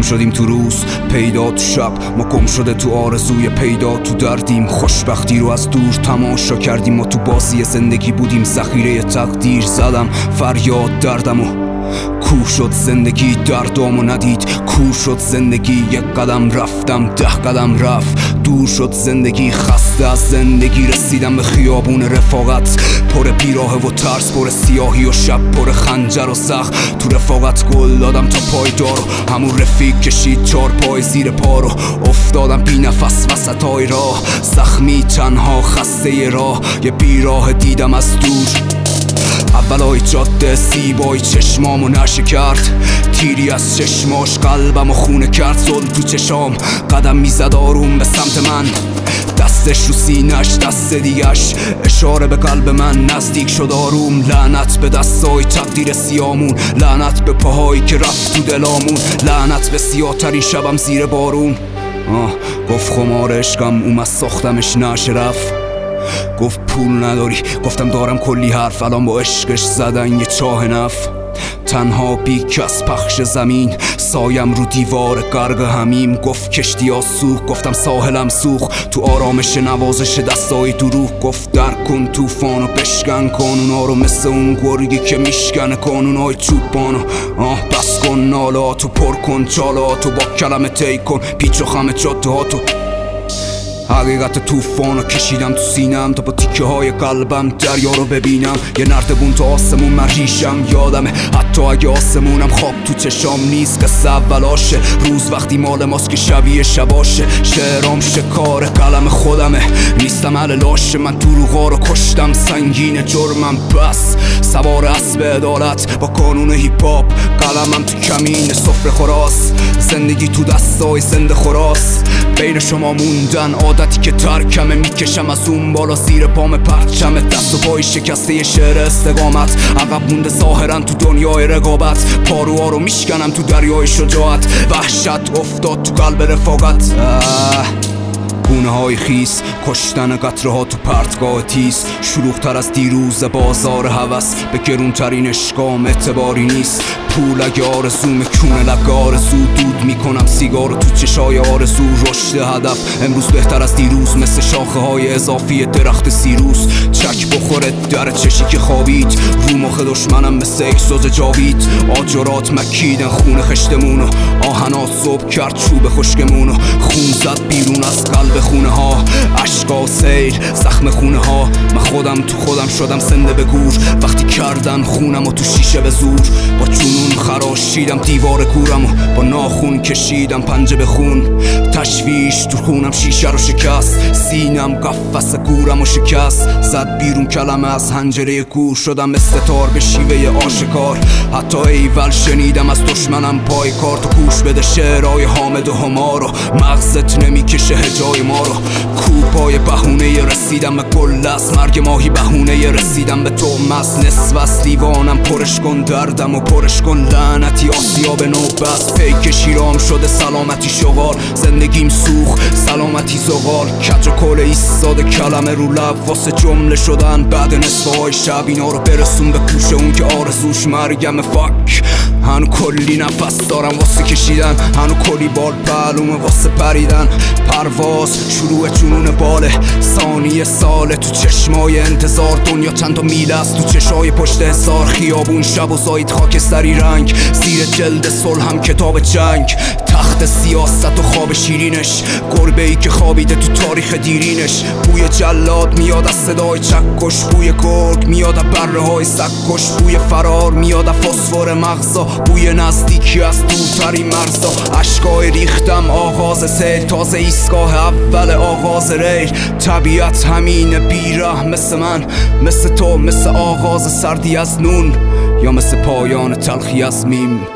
شدیم تو روز، پیدا تو شب، ما گم شده تو آرزوی پیدا تو دردیم. خوشبختی رو از دور تماشا کردیم، ما تو بازی زندگی بودیم، ذخیره تقدیر زدم فریاد دردمو. کور شد زندگی دردامو ندید، کور شد زندگی، یک قدم رفتم 10 قدم رفت. دور شد زندگی، خسته از زندگی رسیدم به خیابون رفاقت، پر بیراه و ترس، پر سیاهی و شب، پر خنجر و زخم. تو رفاقت گل دادم تا پایدار، همون رفیق کشید 4 پای زیر پا رو. افتادم بی نفس وسطای راه، زخمی تنها خسته راه، یه بیراه دیدم از دور. اولای جاده زیبای چشمامو نشه کرد، تیری از چشماش قلبمو خونه کرد. زل تو چشام قدم میزد آروم به سمت من، دستش رو سینش دست دیگش، اشاره به قلب من نزدیک شد آروم. لعنت به دستای تقدیر سیامون، لعنت به پاهایی که رفت تو دلامون، لعنت به سیاه‌ترین شبم زیر بارون. گفت خمار عشقم اومد ساختمش نشه رفت. گفت پول نداری، گفتم دارم کلی حرف، الان با عشقش زدن یه چاه نف. تنها بی کس پخش زمین، سایم رو دیوار غرق همیم. گفت کشتی ها سوخت، گفتم ساحلم سوخت، تو آرامش نوازش دستای دروغ. گفت درک کن طوفانو، بشکن قانونا رو، مثل اون گرگی که میشکنه قانونای چوبانو. بس کن نالاتو، پر کن چالاتو، با کلمه طی کن پیچ و خم جاده هاتو. حقیقت طوفانو کشیدم تو سینم، تا با تیکه های قلبم دریا رو ببینم. یه نردبون تو آسمون من ریشم یادمه، حتی اگه آسمونم خواب تو چشام نیست. قصه اولاشه، روز وقتی مال ماست که شبیه شباشه. شعرام شکار قلم خودمه، نیستم اهل لاشه. من دروغا رو کشتم، سنگین جرمم بس، سوار اسب عدالت با قانون هیپ هاپ. قلمم تو کمین سفره خوراس، زندگی تو دستای زنده خوراس. بین شما موندن عادتی که ترکمه، میکشم از اون بالا زیر پام پرچمه. دست و پای شکسته یه شعر استقامت، عقب مونده ظاهرا تو دنیای رقابت. پاروها رو میشکنم تو دریای شجاعت، وحشت افتاد تو قلب رفاقت. گونه های خیس، کشتن قطره ها تو پرتگاه تیز. شلوغ تر از دیروز بازار هوس، به گرونترین عشقام اعتباری نیست. پول اگه آرزومه کونه لب آرزو، دود میکنم سیگارو تو چشای آرزو. رشد هدف امروز بهتر از دیروز، مثل شاخه های اضافی درخت سیروس. چک بخوره در چشی که خوابید، رو مخ دشمنم مثل احساس جاوید. آجرات مکیدن خون خشتمونو، آهنات صبح کرد چوب خشکمونو. خون زد بیرون از قلب خونه ها، عشقا سیل زخم خونه ها. من خودم تو خودم شدم زنده به گور، وقتی کردن خونم و تو شیشه به زور. با جنون خراشیدم دیوار کورم و با ناخون کشیدم پنجه به خون. تشویش تو خونم شیشه رو شکست، سینم قفس گورم و شکست. زد بیرون کلمه از حنجره کور، شدم استتار به شیوه آشکار. حتی ایول شنیدم از دشمنم پای کار. تو گوش بده شعرهای حامد و همارو، مغزت نمیکشه هجای ما رو. کوپای بهونه رسیدم به گل است، مرگ ماهی بهونه رسیدم به تو مست. نصف از لیوانم پرش کن دردم و پرش کن لعنتی آسیا به نوبست. پیک شیرام شده سلامتی شغال، زندگیم سوخ سلامتی زغال. کج و کل ایستاده کلمه رو لب، واسه جمله شدن بعد نصف های شب. اینا رو برسون به کوشه اون که آرزوش مرگم. فاک هنو کلی نفس دارم واسه کشیدن، هنو کلی بال پهلومه واسه پریدن. پرواز شروع جنون باله، ثانیه ساله تو چشمای انتظار. دنیا چند تا میله است تو چشای پشت حصار. خیابون شب و زاید خاکستری رنگ، زیر جلد صلح هم کتاب جنگ. تخت سیاست و خواب شیرینش، گربه ای که خوابیده تو تاریخ دیرینش. بوی جلاد میاد از صدای چکش، بوی گرگ میاد از بره های سکش. بوی فرار میاد از فسفر مغزا، بوی نزدیکی از دورترین مرزا. اشکای ریختم آغاز سیل، تازه ایستگاه اول آغاز ریل. طبیعت همینه بیره مثل من، مثل تو، مثل آغاز سردی از نون، یا مثل پایان تلخی از میم.